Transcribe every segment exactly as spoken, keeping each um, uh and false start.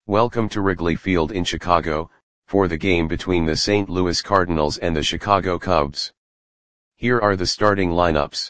Welcome to Wrigley Field in Chicago, for the game between the Saint Louis Cardinals and the Chicago Cubs. Here are the starting lineups.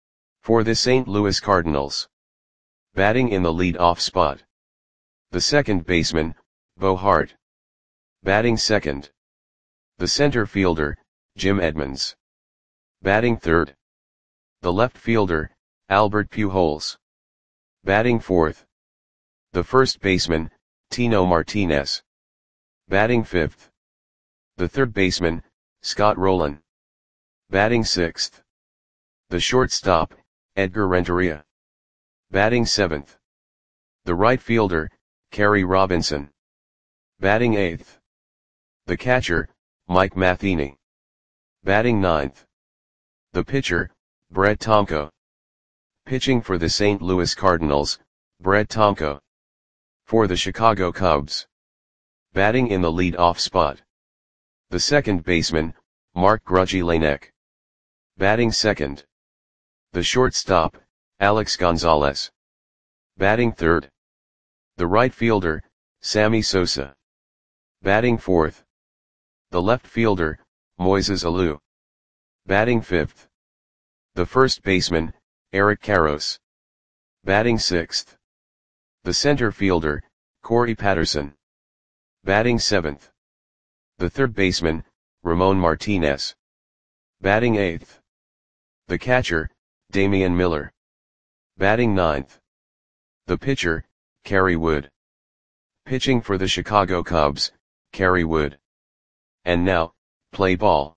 For the Saint Louis Cardinals. Batting in the lead-off spot. The second baseman, Bo Hart. Batting second. The center fielder, Jim Edmonds. Batting third. The left fielder, Albert Pujols. Batting fourth. The first baseman, Tino Martinez. Batting fifth. The third baseman, Scott Rolen. Batting sixth. The shortstop, Edgar Renteria. Batting seventh. The right fielder, Kerry Robinson. Batting eighth. The catcher, Mike Matheny. Batting ninth. The pitcher, Brett Tomko. Pitching for the Saint Louis Cardinals, Brett Tomko. For the Chicago Cubs. Batting in the lead-off spot. The second baseman, Mark Grudzielanek. Batting second. The shortstop, Alex Gonzalez. Batting third. The right fielder, Sammy Sosa. Batting fourth. The left fielder, Moises Alou. Batting fifth. The first baseman, Eric Karros. Batting sixth. The center fielder, Corey Patterson. Batting seventh. The third baseman, Ramon Martinez. Batting eighth. The catcher, Damian Miller. Batting ninth. The pitcher, Kerry Wood. Pitching for the Chicago Cubs, Kerry Wood. And now, play ball.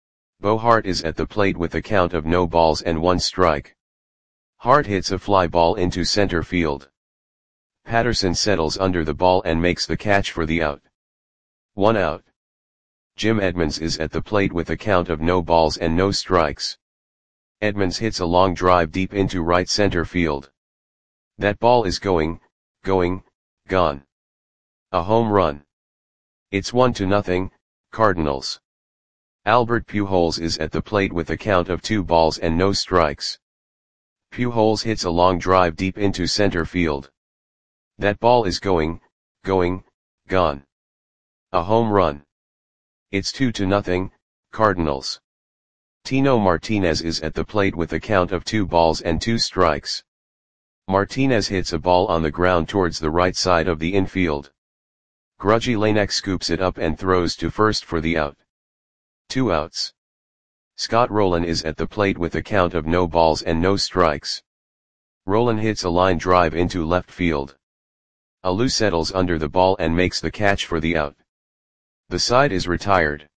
Bo Hart is at the plate with a count of no balls and one strike. Hart hits a fly ball into center field. Patterson settles under the ball and makes the catch for the out. One out. Jim Edmonds is at the plate with a count of no balls and no strikes. Edmonds hits a long drive deep into right center field. That ball is going, going, gone. A home run. It's one to nothing, Cardinals. Albert Pujols is at the plate with a count of two balls and no strikes. Pujols hits a long drive deep into center field. That ball is going, going, gone. A home run. It's two to nothing, Cardinals. Tino Martinez is at the plate with a count of two balls and two strikes. Martinez hits a ball on the ground towards the right side of the infield. Grudzielanek scoops it up and throws to first for the out. Two outs. Scott Rolen is at the plate with a count of no balls and no strikes. Rolen hits a line drive into left field. Alou settles under the ball and makes the catch for the out. The side is retired.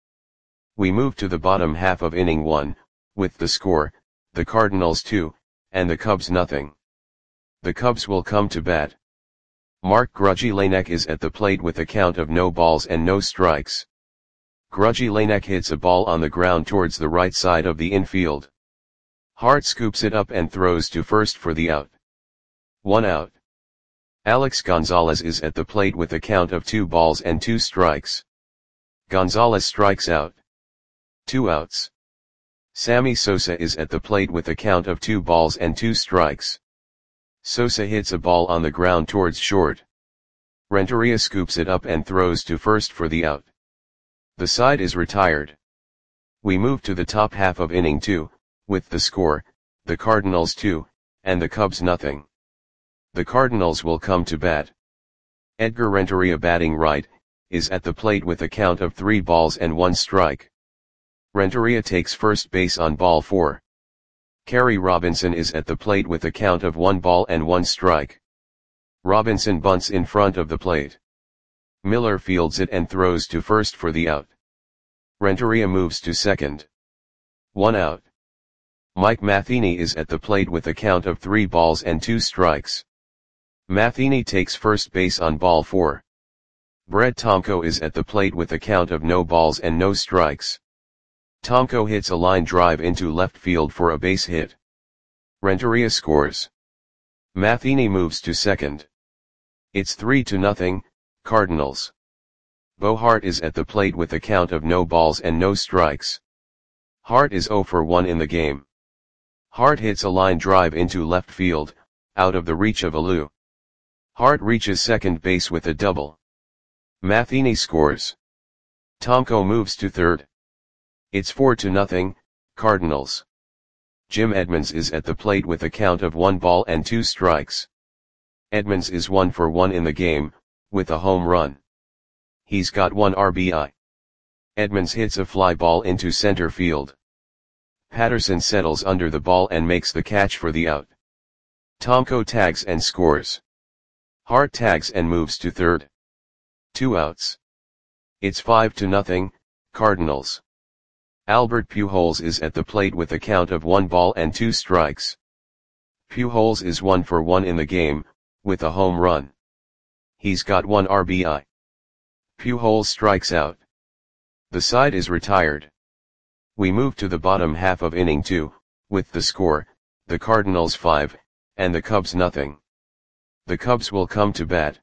We move to the bottom half of inning one, with the score, the Cardinals two, and the Cubs nothing. The Cubs will come to bat. Mark Grudzielanek is at the plate with a count of no balls and no strikes. Grudzielanek hits a ball on the ground towards the right side of the infield. Hart scoops it up and throws to first for the out. One out. Alex Gonzalez is at the plate with a count of two balls and two strikes. Gonzalez strikes out. Two outs. Sammy Sosa is at the plate with a count of two balls and two strikes. Sosa hits a ball on the ground towards short. Renteria scoops it up and throws to first for the out. The side is retired. We move to the top half of inning two, with the score, the Cardinals two, and the Cubs nothing. The Cardinals will come to bat. Edgar Renteria, batting right, is at the plate with a count of three balls and one strike. Renteria takes first base on ball four. Kerry Robinson is at the plate with a count of one ball and one strike. Robinson bunts in front of the plate. Miller fields it and throws to first for the out. Renteria moves to second. One out. Mike Matheny is at the plate with a count of three balls and two strikes. Matheny takes first base on ball four. Brett Tomko is at the plate with a count of no balls and no strikes. Tomko hits a line drive into left field for a base hit. Renteria scores. Matheny moves to second. It's three to nothing, Cardinals. Bo Hart is at the plate with a count of no balls and no strikes. Hart is zero for one in the game. Hart hits a line drive into left field, out of the reach of Alou. Hart reaches second base with a double. Matheny scores. Tomko moves to third. It's four to nothing, Cardinals. Jim Edmonds is at the plate with a count of one ball and two strikes. Edmonds is one for one in the game, with a home run. He's got one R B I. Edmonds hits a fly ball into center field. Patterson settles under the ball and makes the catch for the out. Tomko tags and scores. Hart tags and moves to third. Two outs. It's five to nothing, Cardinals. Albert Pujols is at the plate with a count of one ball and two strikes. Pujols is one for one in the game, with a home run. He's got one R B I. Pujols strikes out. The side is retired. We move to the bottom half of inning two, with the score, the Cardinals five, and the Cubs nothing. The Cubs will come to bat.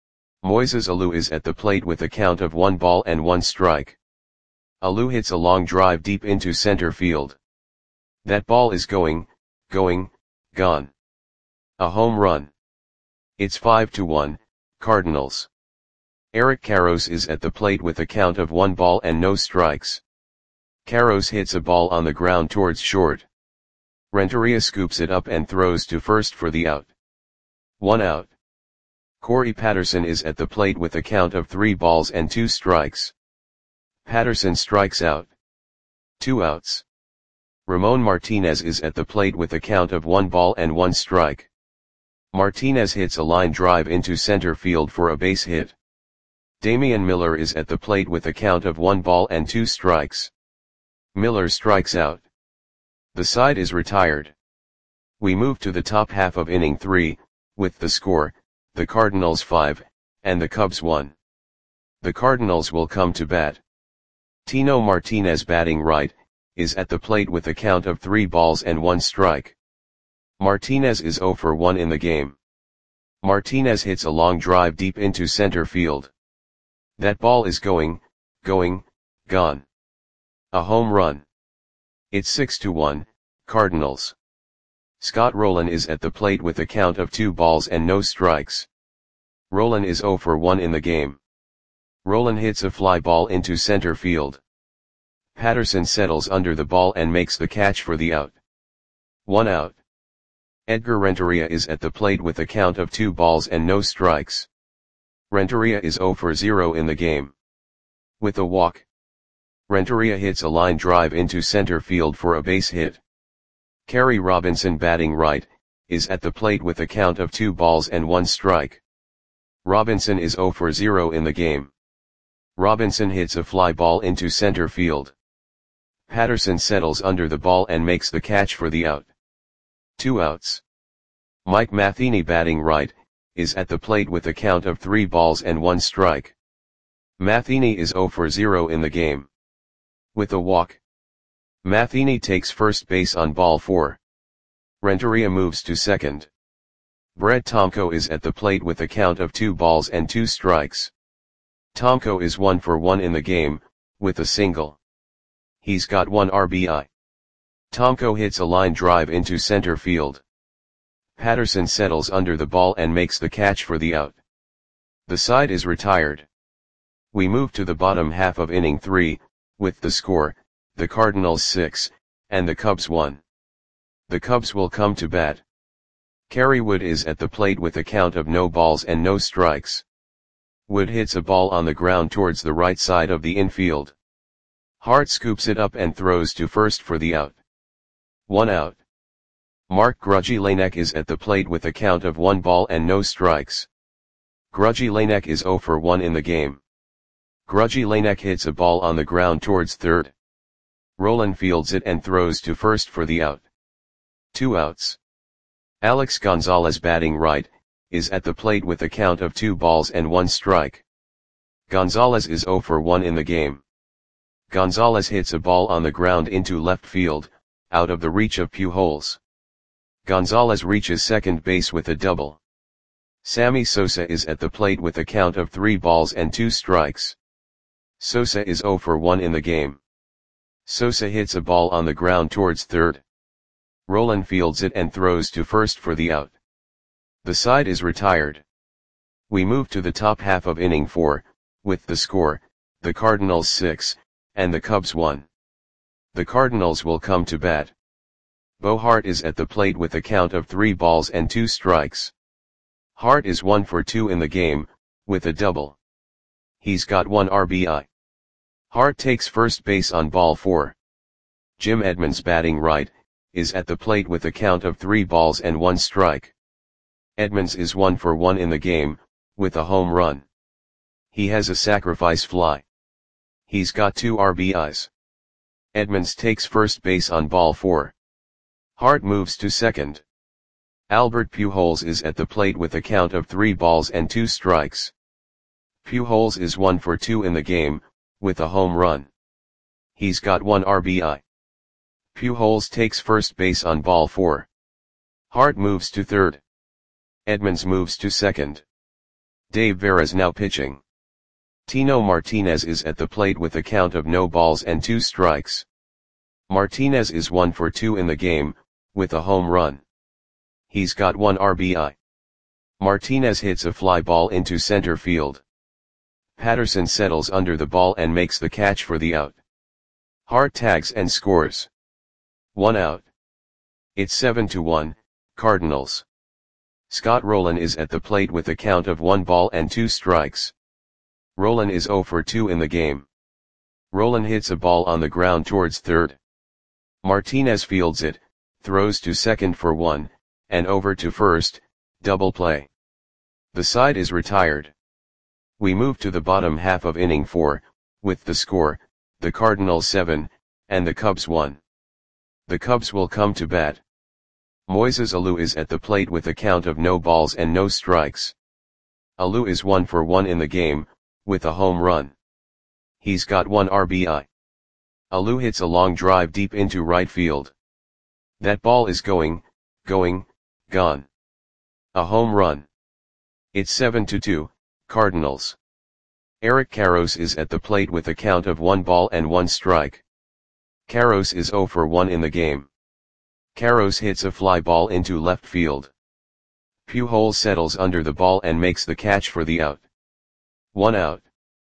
Moises Alou is at the plate with a count of one ball and one strike. Alou hits a long drive deep into center field. That ball is going, going, gone. A home run. It's five to one, Cardinals. Eric Karros is at the plate with a count of one ball and no strikes. Karros hits a ball on the ground towards short. Renteria scoops it up and throws to first for the out. One out. Corey Patterson is at the plate with a count of three balls and two strikes. Patterson strikes out. Two outs. Ramon Martinez is at the plate with a count of one ball and one strike. Martinez hits a line drive into center field for a base hit. Damian Miller is at the plate with a count of one ball and two strikes. Miller strikes out. The side is retired. We move to the top half of inning three, with the score, the Cardinals five, and the Cubs one. The Cardinals will come to bat. Tino Martinez, batting right, is at the plate with a count of three balls and one strike. Martinez is zero for one in the game. Martinez hits a long drive deep into center field. That ball is going, going, gone. A home run. It's six to one, Cardinals. Scott Rowland is at the plate with a count of two balls and no strikes. Rowland is zero for one in the game. Rowland hits a fly ball into center field. Patterson settles under the ball and makes the catch for the out. One out. Edgar Renteria is at the plate with a count of two balls and no strikes. Renteria is zero for zero in the game. With a walk. Renteria hits a line drive into center field for a base hit. Kerry Robinson, batting right, is at the plate with a count of two balls and one strike. Robinson is zero for zero in the game. Robinson hits a fly ball into center field. Patterson settles under the ball and makes the catch for the out. Two outs. Mike Matheny, batting right, is at the plate with a count of three balls and one strike. Matheny is zero for zero in the game. With a walk. Matheny takes first base on ball four. Renteria moves to second. Brett Tomko is at the plate with a count of two balls and two strikes. Tomko is one for one in the game, with a single. He's got one R B I. Tomko hits a line drive into center field. Patterson settles under the ball and makes the catch for the out. The side is retired. We move to the bottom half of inning three, with the score, the Cardinals six, and the Cubs one. The Cubs will come to bat. Kerry Wood is at the plate with a count of no balls and no strikes. Wood hits a ball on the ground towards the right side of the infield. Hart scoops it up and throws to first for the out. One out. Mark Grudzielanek is at the plate with a count of one ball and no strikes. Grudzielanek is zero for one in the game. Grudzielanek hits a ball on the ground towards third. Rowland fields it and throws to first for the out. Two outs. Alex Gonzalez, batting right, is at the plate with a count of two balls and one strike. Gonzalez is zero for one in the game. Gonzalez hits a ball on the ground into left field, out of the reach of Pujols. Gonzalez reaches second base with a double. Sammy Sosa is at the plate with a count of three balls and two strikes. Sosa is zero for one in the game. Sosa hits a ball on the ground towards third. Rowland fields it and throws to first for the out. The side is retired. We move to the top half of inning four, with the score, the Cardinals six, and the Cubs one. The Cardinals will come to bat. Bo Hart is at the plate with a count of three balls and two strikes. Hart is one for two in the game, with a double. He's got one R B I. Hart takes first base on ball four. Jim Edmonds, batting right, is at the plate with a count of three balls and one strike. Edmonds is one for one in the game, with a home run. He has a sacrifice fly. He's got two R B Is. Edmonds takes first base on ball four. Hart moves to second. Albert Pujols is at the plate with a count of three balls and two strikes. Pujols is one for two in the game, with a home run. He's got one R B I. Pujols takes first base on ball four. Hart moves to third. Edmonds moves to second. Dave Veras now pitching. Tino Martinez is at the plate with a count of no balls and two strikes. Martinez is one for two in the game, with a home run. He's got one R B I. Martinez hits a fly ball into center field. Patterson settles under the ball and makes the catch for the out. Hart tags and scores. One out. It's seven to one, Cardinals. Scott Rolen is at the plate with a count of one ball and two strikes. Rolen is zero for two in the game. Rolen hits a ball on the ground towards third. Martinez fields it, throws to second for one, and over to first, double play. The side is retired. We move to the bottom half of inning four, with the score, the Cardinals seven, and the Cubs one. The Cubs will come to bat. Moises Alou is at the plate with a count of no balls and no strikes. Alou is one for one in the game, with a home run. He's got one R B I. Alou hits a long drive deep into right field. That ball is going, going, gone. A home run. It's seven to two, Cardinals. Eric Karros is at the plate with a count of one ball and one strike. Karros is zero for one in the game. Karros hits a fly ball into left field. Pujols settles under the ball and makes the catch for the out. One out.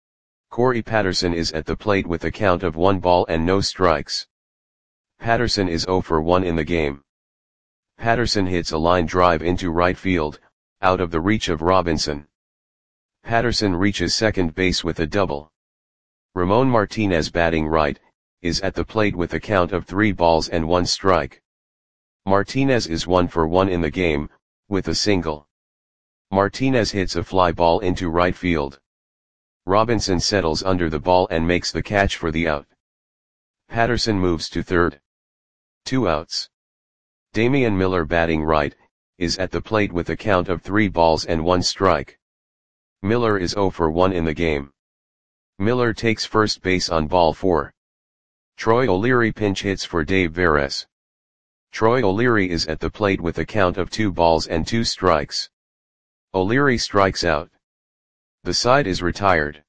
Corey Patterson is at the plate with a count of one ball and no strikes. Patterson is zero for one in the game. Patterson hits a line drive into right field, out of the reach of Robinson. Patterson reaches second base with a double. Ramon Martinez, batting right, is at the plate with a count of three balls and one strike. Martinez is one for one in the game, with a single. Martinez hits a fly ball into right field. Robinson settles under the ball and makes the catch for the out. Patterson moves to third. Two outs. Damian Miller, batting right, is at the plate with a count of three balls and one strike. Miller is zero for one in the game. Miller takes first base on ball four. Troy O'Leary pinch hits for Dave Veras. Troy O'Leary is at the plate with a count of two balls and two strikes. O'Leary strikes out. The side is retired.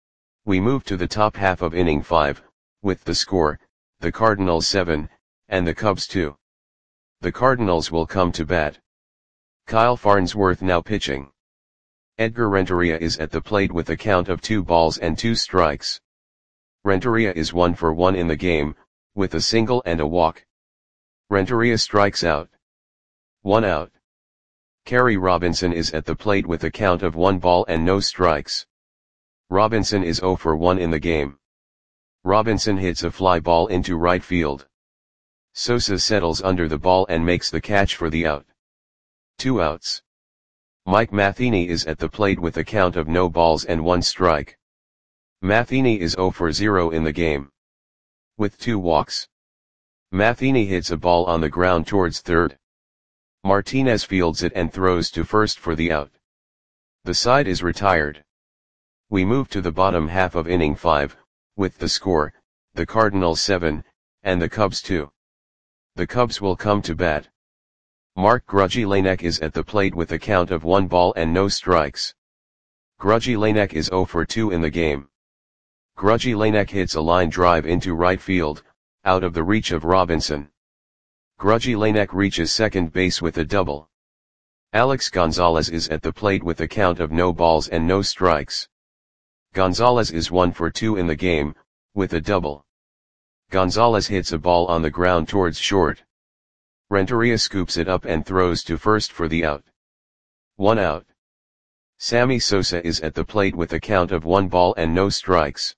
We move to the top half of inning five, with the score, the Cardinals seven, and the Cubs two. The Cardinals will come to bat. Kyle Farnsworth now pitching. Edgar Renteria is at the plate with a count of two balls and two strikes. Renteria is one for one in the game, with a single and a walk. Renteria strikes out. One out. Kerry Robinson is at the plate with a count of one ball and no strikes. Robinson is zero for one in the game. Robinson hits a fly ball into right field. Sosa settles under the ball and makes the catch for the out. Two outs. Mike Matheny is at the plate with a count of no balls and one strike. Matheny is zero for zero in the game. With two walks. Matheny hits a ball on the ground towards third. Martinez fields it and throws to first for the out. The side is retired. We move to the bottom half of inning five, with the score, the Cardinals seven, and the Cubs two. The Cubs will come to bat. Mark Grudzielanek is at the plate with a count of one ball and no strikes. Grudzielanek is zero for two in the game. Grudzielanek hits a line drive into right field, out of the reach of Robinson. Grudzielanek reaches second base with a double. Alex Gonzalez is at the plate with a count of no balls and no strikes. Gonzalez is one for two in the game, with a double. Gonzalez hits a ball on the ground towards short. Renteria scoops it up and throws to first for the out. One out. Sammy Sosa is at the plate with a count of one ball and no strikes.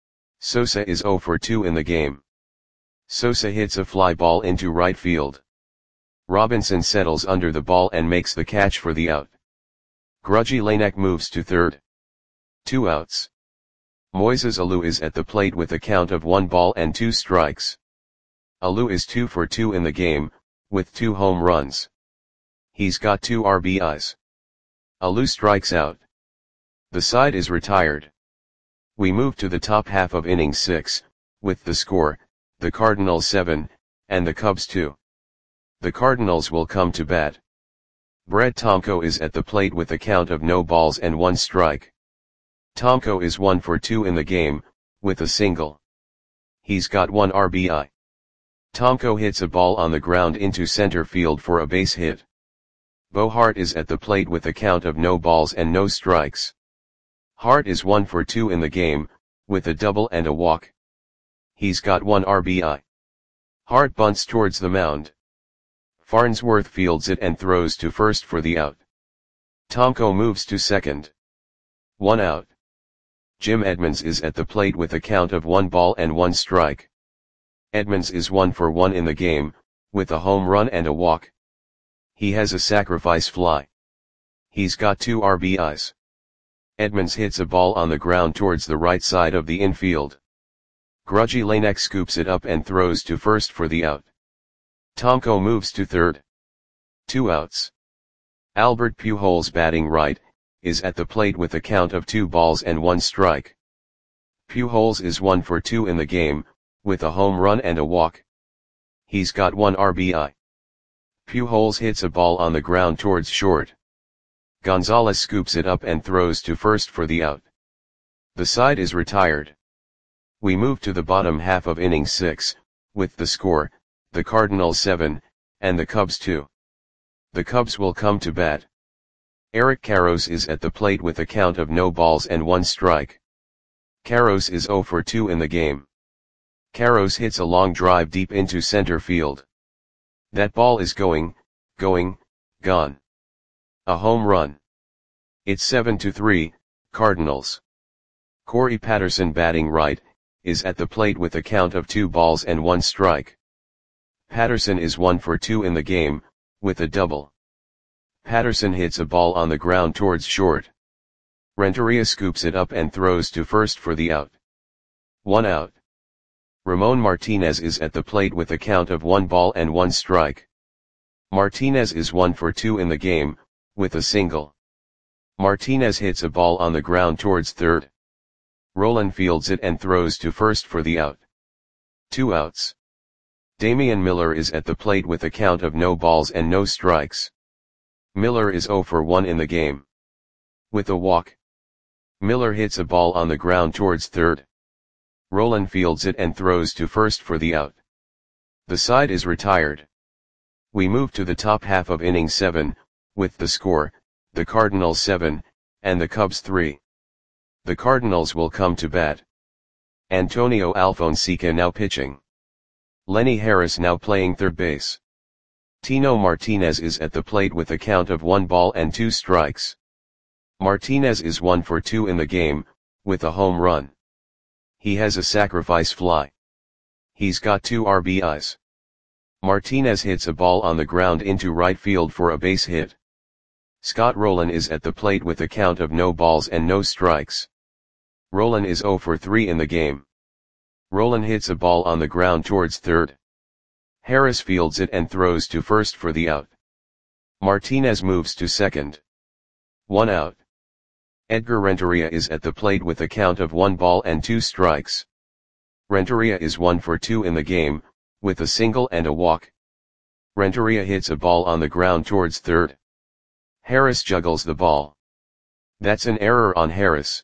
Sosa is zero for two in the game. Sosa hits a fly ball into right field. Robinson settles under the ball and makes the catch for the out. Grudgy Lanek moves to third. Two outs. Moises Alou is at the plate with a count of one ball and two strikes. Alou is two for two in the game, with two home runs. He's got two R B Is. Alou strikes out. The side is retired. We move to the top half of inning six, with the score, the Cardinals seven, and the Cubs two. The Cardinals will come to bat. Brett Tomko is at the plate with a count of no balls and one strike. Tomko is one for two in the game, with a single. He's got one R B I. Tomko hits a ball on the ground into center field for a base hit. Bo Hart is at the plate with a count of no balls and no strikes. Hart is one for two in the game, with a double and a walk. He's got one R B I. Hart bunts towards the mound. Farnsworth fields it and throws to first for the out. Tomko moves to second. One out. Jim Edmonds is at the plate with a count of one ball and one strike. Edmonds is one for one in the game, with a home run and a walk. He has a sacrifice fly. He's got two R B Is. Edmonds hits a ball on the ground towards the right side of the infield. Grudgy Lanek scoops it up and throws to first for the out. Tomko moves to third. Two outs. Albert Pujols, batting right, is at the plate with a count of two balls and one strike. Pujols is one for two in the game, with a home run and a walk. He's got one R B I. Pujols hits a ball on the ground towards short. Gonzalez scoops it up and throws to first for the out. The side is retired. We move to the bottom half of inning six, with the score, the Cardinals seven, and the Cubs two. The Cubs will come to bat. Eric Karros is at the plate with a count of no balls and one strike. Karros is zero for two in the game. Karros hits a long drive deep into center field. That ball is going, going, gone. A home run. It's seven to three, Cardinals. Corey Patterson, batting right, is at the plate with a count of two balls and one strike. Patterson is one for two in the game, with a double. Patterson hits a ball on the ground towards short. Renteria scoops it up and throws to first for the out. One out. Ramon Martinez is at the plate with a count of one ball and one strike. Martinez is one for two in the game, with a single. Martinez hits a ball on the ground towards third. Rolen fields it and throws to first for the out. Two outs. Damian Miller is at the plate with a count of no balls and no strikes. Miller is zero for one in the game. With a walk. Miller hits a ball on the ground towards third. Rolen fields it and throws to first for the out. The side is retired. We move to the top half of inning seven, with the score, the Cardinals seven, and the Cubs three. The Cardinals will come to bat. Antonio Alfonseca now pitching. Lenny Harris now playing third base. Tino Martinez is at the plate with a count of one ball and two strikes. Martinez is one for two in the game, with a home run. He has a sacrifice fly. He's got two R B Is. Martinez hits a ball on the ground into right field for a base hit. Scott Rolen is at the plate with a count of no balls and no strikes. Rolen is zero for three in the game. Rolen hits a ball on the ground towards third. Harris fields it and throws to first for the out. Martinez moves to second. One out. Edgar Renteria is at the plate with a count of one ball and two strikes. Renteria is one for two in the game, with a single and a walk. Renteria hits a ball on the ground towards third. Harris juggles the ball. That's an error on Harris.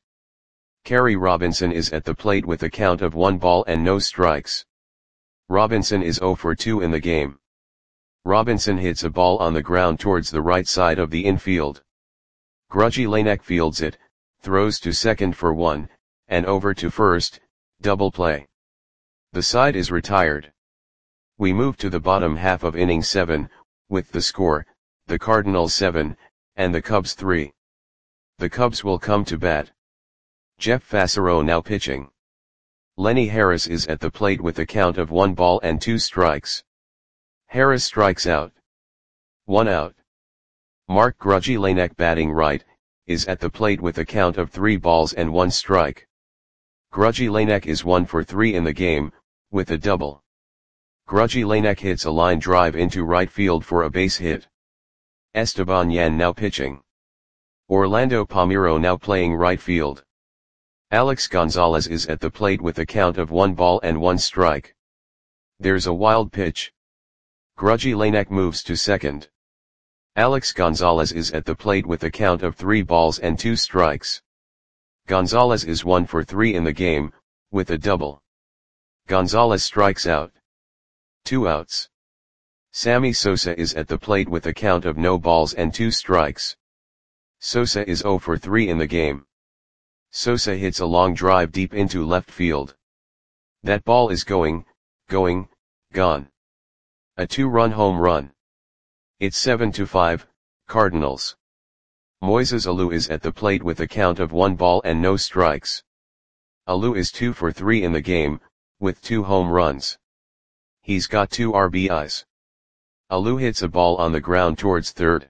Kerry Robinson is at the plate with a count of one ball and no strikes. Robinson is zero for two in the game. Robinson hits a ball on the ground towards the right side of the infield. Grudgy Lanek fields it, throws to second for one, and over to first, double play. The side is retired. We move to the bottom half of inning seven, with the score, the Cardinals seven, and the Cubs three. The Cubs will come to bat. Jeff Fassero now pitching. Lenny Harris is at the plate with a count of one ball and two strikes. Harris strikes out. One out. Mark Grudgy Lanek batting right, is at the plate with a count of three balls and one strike. Grudgy Lanek is one for three in the game, with a double. Grudgy Lanek hits a line drive into right field for a base hit. Esteban Yan now pitching. Orlando Palmeiro now playing right field. Alex Gonzalez is at the plate with a count of one ball and one strike. There's a wild pitch. Grudgy Lanek moves to second. Alex Gonzalez is at the plate with a count of three balls and two strikes. Gonzalez is one for three in the game, with a double. Gonzalez strikes out. Two outs. Sammy Sosa is at the plate with a count of no balls and two strikes. Sosa is zero for three in the game. Sosa hits a long drive deep into left field. That ball is going, going, gone. A two-run home run. It's seven to five, Cardinals. Moises Alou is at the plate with a count of one ball and no strikes. Alou is two for three in the game, with two home runs. He's got two R B Is. Alou hits a ball on the ground towards third.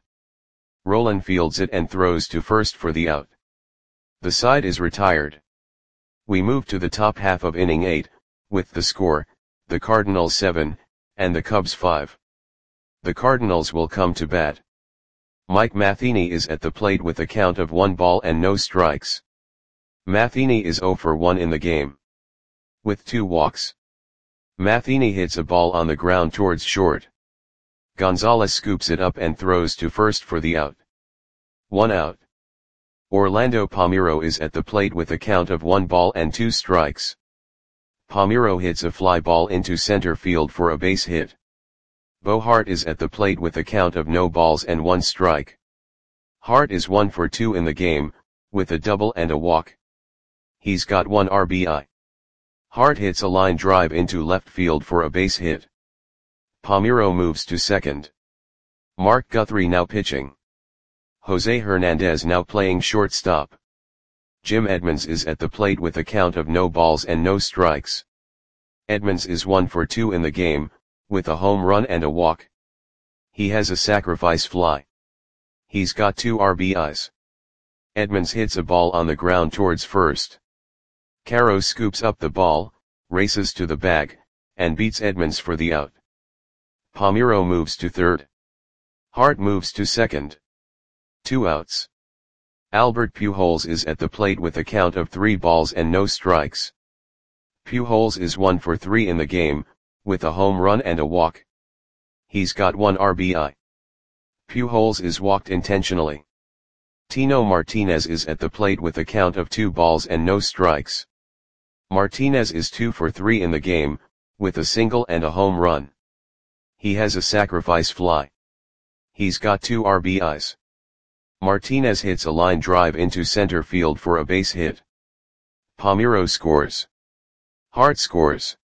Rolen fields it and throws to first for the out. The side is retired. We move to the top half of inning eight, with the score, the Cardinals seven, and the Cubs five. The Cardinals will come to bat. Mike Matheny is at the plate with a count of one ball and no strikes. Matheny is zero for one in the game, with two walks. Matheny hits a ball on the ground towards short. Gonzalez scoops it up and throws to first for the out. One out. Orlando Palmeiro is at the plate with a count of one ball and two strikes. Palmeiro hits a fly ball into center field for a base hit. Bo Hart is at the plate with a count of no balls and one strike. Hart is one for two in the game, with a double and a walk. He's got one R B I. Hart hits a line drive into left field for a base hit. Palmeiro moves to second. Mark Guthrie now pitching. Jose Hernandez now playing shortstop. Jim Edmonds is at the plate with a count of no balls and no strikes. Edmonds is one for two in the game, with a home run and a walk. He has a sacrifice fly. He's got two R B Is. Edmonds hits a ball on the ground towards first. Caro scoops up the ball, races to the bag, and beats Edmonds for the out. Palmeiro moves to third. Hart moves to second. Two outs. Albert Pujols is at the plate with a count of three balls and no strikes. Pujols is one for three in the game, with a home run and a walk. He's got one R B I. Pujols is walked intentionally. Tino Martinez is at the plate with a count of two balls and no strikes. Martinez is two for three in the game, with a single and a home run. He has a sacrifice fly. He's got two R B Is. Martinez hits a line drive into center field for a base hit. Palmeiro scores. Hart scores.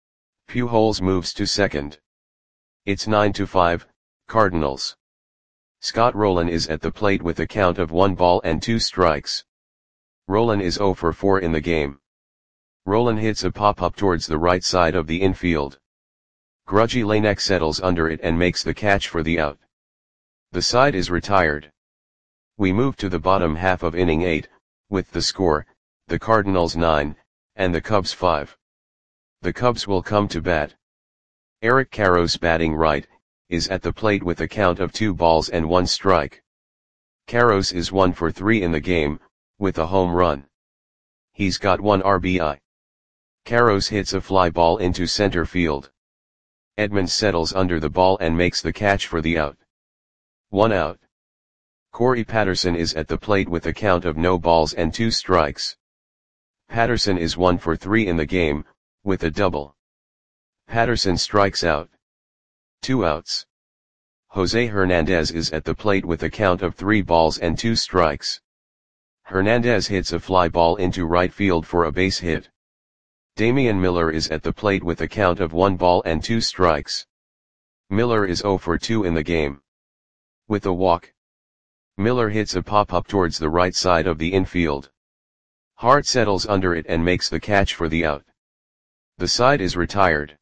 Pujols moves to second. It's nine to five, Cardinals. Scott Rolen is at the plate with a count of one ball and two strikes. Rolen is zero for four in the game. Rolen hits a pop-up towards the right side of the infield. Grudgy Lanek settles under it and makes the catch for the out. The side is retired. We move to the bottom half of inning eight, with the score, the Cardinals nine, and the Cubs five. The Cubs will come to bat. Eric Karros batting right, is at the plate with a count of two balls and one strike. Karros is one for three in the game, with a home run. He's got one R B I. Karros hits a fly ball into center field. Edmonds settles under the ball and makes the catch for the out. One out. Corey Patterson is at the plate with a count of no balls and two strikes. Patterson is one for three in the game, with a double. Patterson strikes out. Two outs. Jose Hernandez is at the plate with a count of three balls and two strikes. Hernandez hits a fly ball into right field for a base hit. Damian Miller is at the plate with a count of one ball and two strikes. Miller is zero for two in the game. With a walk, Miller hits a pop-up towards the right side of the infield. Hart settles under it and makes the catch for the out. The side is retired.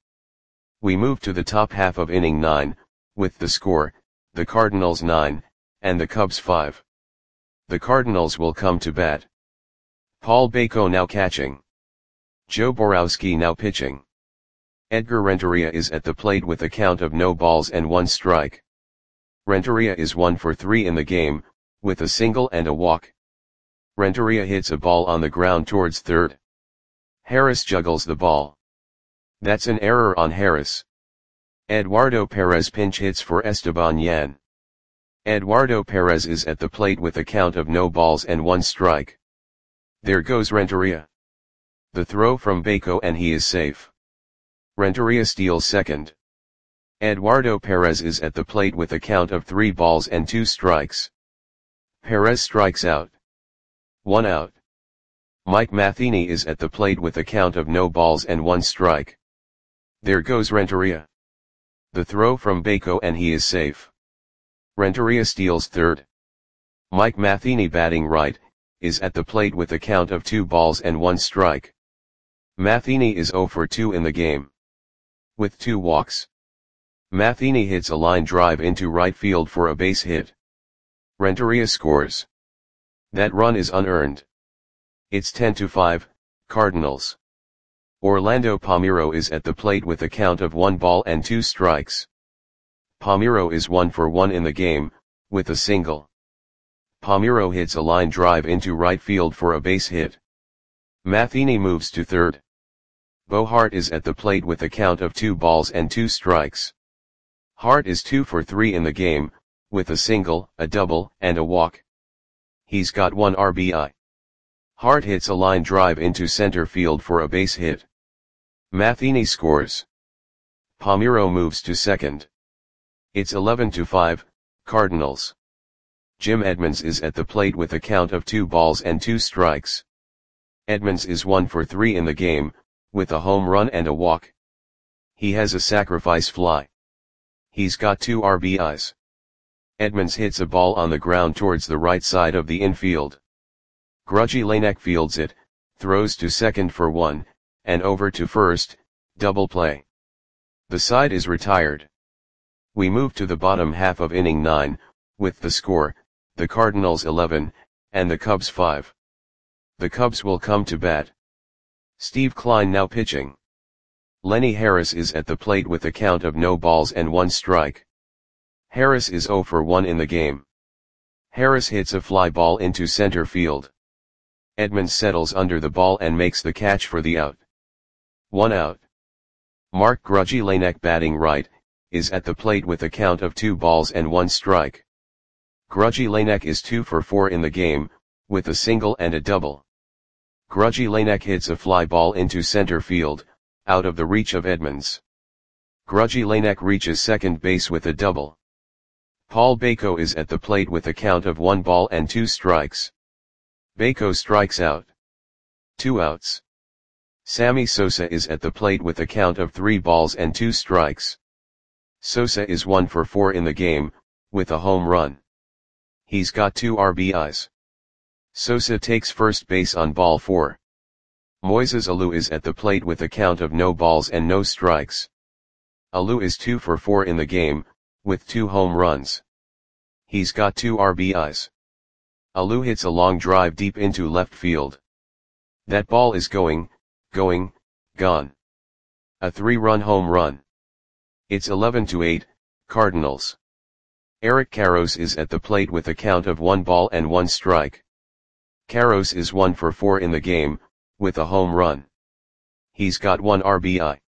We move to the top half of inning nine, with the score, the Cardinals nine, and the Cubs five. The Cardinals will come to bat. Paul Bako now catching. Joe Borowski now pitching. Edgar Renteria is at the plate with a count of no balls and one strike. Renteria is one for three in the game, with a single and a walk. Renteria hits a ball on the ground towards third. Harris juggles the ball. That's an error on Harris. Eduardo Perez pinch hits for Esteban Yan. Eduardo Perez is at the plate with a count of no balls and one strike. There goes Renteria. The throw from Bako and he is safe. Renteria steals second. Eduardo Perez is at the plate with a count of three balls and two strikes. Perez strikes out. One out. Mike Matheny is at the plate with a count of no balls and one strike. There goes Renteria. The throw from Bako and he is safe. Renteria steals third. Mike Matheny batting right, is at the plate with a count of two balls and one strike. Matheny is zero for two in the game. With two walks, Matheny hits a line drive into right field for a base hit. Renteria scores. That run is unearned. It's ten to five, Cardinals. Orlando Palmeiro is at the plate with a count of one ball and two strikes. Palmeiro is one for one in the game, with a single. Palmeiro hits a line drive into right field for a base hit. Matheny moves to third. Bo Hart is at the plate with a count of two balls and two strikes. Hart is two for three in the game, with a single, a double, and a walk. He's got one R B I. Hart hits a line drive into center field for a base hit. Matheny scores. Palmeiro moves to second. It's eleven to five, Cardinals. Jim Edmonds is at the plate with a count of two balls and two strikes. Edmonds is one for three in the game, with a home run and a walk. He has a sacrifice fly. He's got two R B Is. Edmonds hits a ball on the ground towards the right side of the infield. Grudgy Lanek fields it, throws to second for one, and over to first, double play. The side is retired. We move to the bottom half of inning nine, with the score, the Cardinals eleven, and the Cubs five. The Cubs will come to bat. Steve Kline now pitching. Lenny Harris is at the plate with a count of no balls and one strike. Harris is zero for one in the game. Harris hits a fly ball into center field. Edmonds settles under the ball and makes the catch for the out. One out. Mark Grudgy Lanek batting right, is at the plate with a count of two balls and one strike. Grudgy Lanek is two for four in the game, with a single and a double. Grudgy Lanek hits a fly ball into center field, out of the reach of Edmonds. Grudgy Lanek reaches second base with a double. Paul Bako is at the plate with a count of one ball and two strikes. Bako strikes out. Two outs. Sammy Sosa is at the plate with a count of three balls and two strikes. Sosa is one for four in the game, with a home run. He's got two R B Is. Sosa takes first base on ball four. Moises Alou is at the plate with a count of no balls and no strikes. Alou is two for four in the game, with two home runs. He's got two R B Is. Alou hits a long drive deep into left field. That ball is going, going, gone. A three-run home run. It's eleven to eight, Cardinals. Eric Karros is at the plate with a count of one ball and one strike. Karros is one for four in the game, with a home run. He's got one R B I.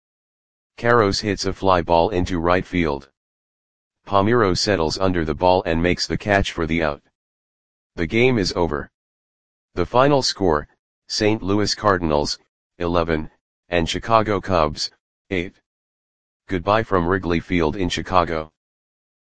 Karros hits a fly ball into right field. Palmeiro settles under the ball and makes the catch for the out. The game is over. The final score, Saint Louis Cardinals, eleven, and Chicago Cubs, eight. Goodbye from Wrigley Field in Chicago.